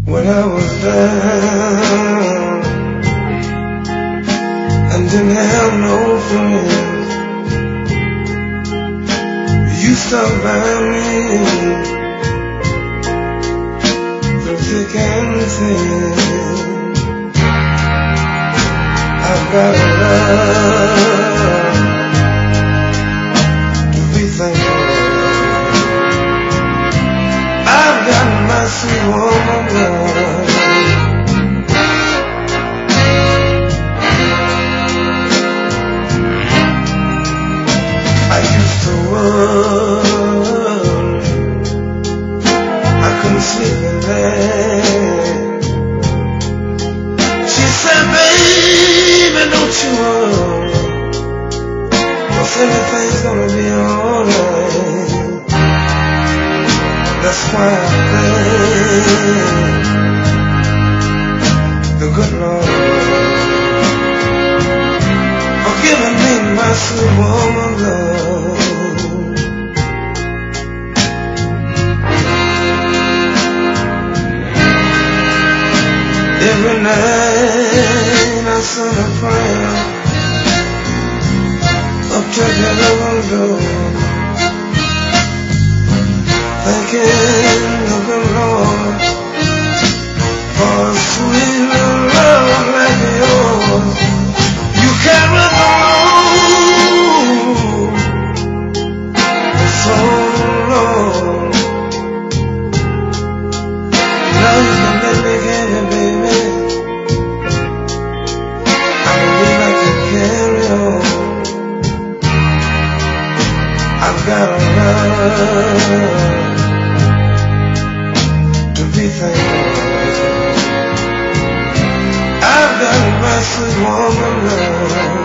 When I was down and didn't have no friends, you stuck by me through thick and thin. I've got a love to be thankful. I've got my sweet woman love. I used to worry I couldn't sleep in bed. She said, baby, don't you worry, 'cause everything's gonna be alright. That's why I thank the good Lord for giving me my sweet woman love. Every night I send a prayer up to the living door, thanking the good Lord for a sweet little love like yours. You carry the load so long. Now you can let me get it, baby. I believe I can carry on. I've got a love to be thankful. I've got my sweet woman love.